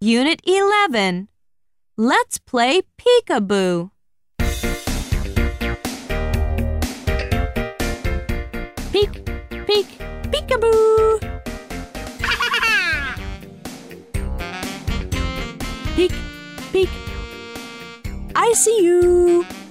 Unit 11. Let's play peekaboo. Peek, peek, peekaboo. Peek, peek. I see you.